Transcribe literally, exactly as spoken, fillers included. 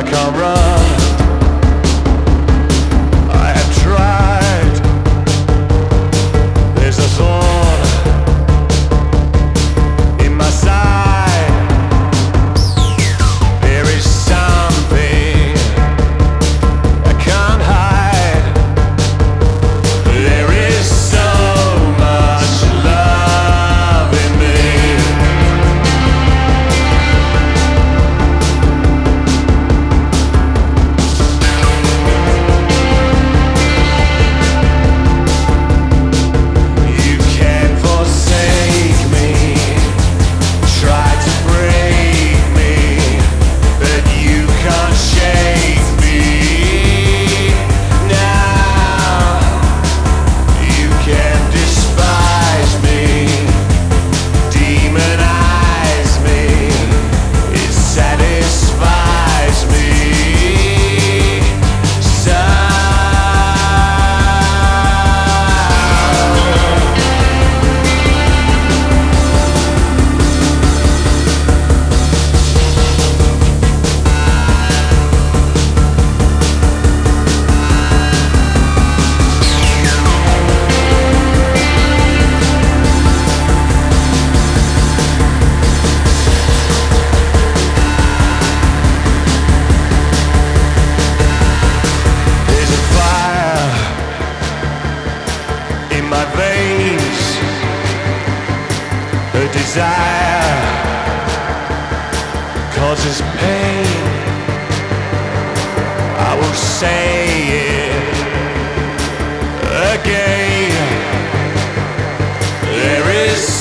can't run. I have tried. There's a thorn in my side. There is something I can't hide. There is so much love in me. You can't forsake me, try to break me, but you can't shake me now. You can despise me, demonize me, it satisfies me. So there's a fire in my veins, a desire causes pain. I will say it again. There is